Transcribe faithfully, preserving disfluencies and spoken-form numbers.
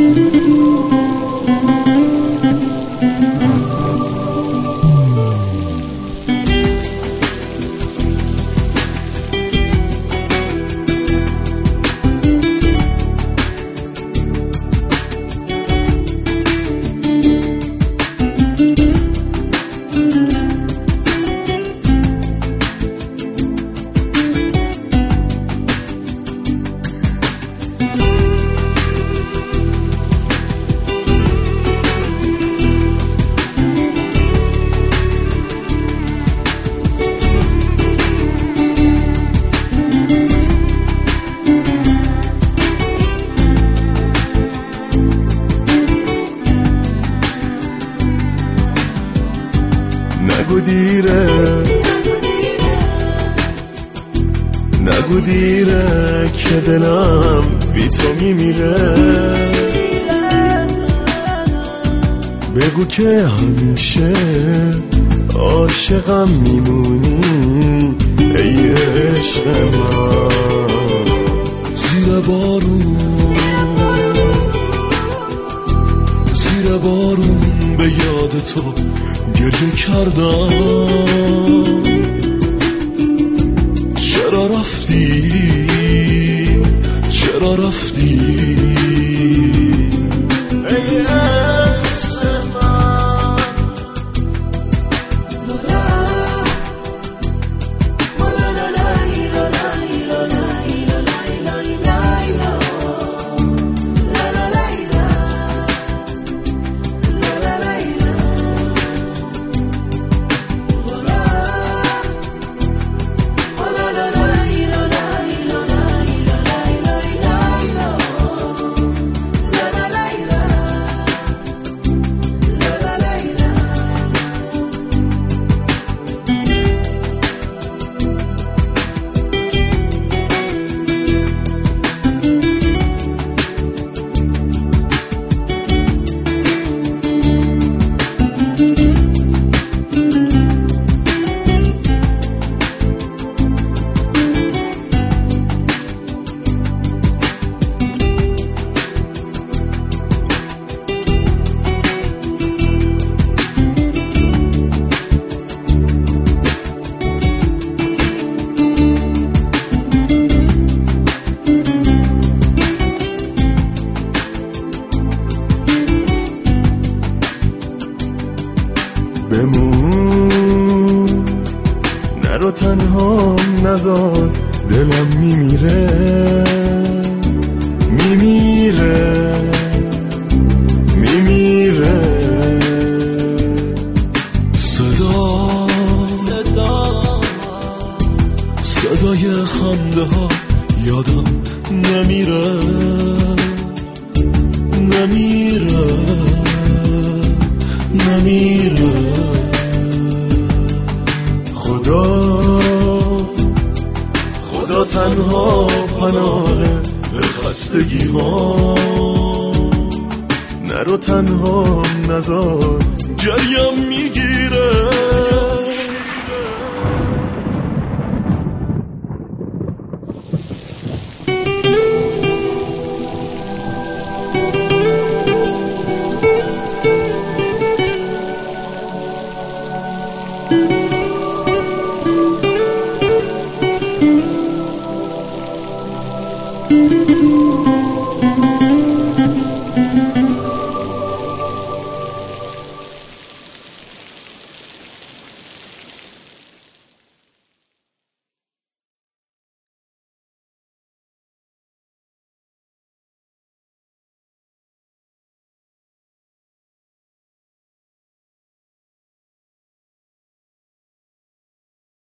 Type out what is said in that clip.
نگو دیره نگو دیره که دلم بی تو میمیره، بگو که همیشه عاشقم میمونی ای عشق من. زیر بارون زیر بارون به یاد تو گریه کردم، چرا رفتی چرا رفتی ای عشق من. بمون نرو تنها نذار دلم میمیره میمیره میمیره. صدا صدا صدای خنده ها یادم نمیره نمیره نمیره. خدا خدا تنها پناه به خستگی ها، نرو تنها نذار گریم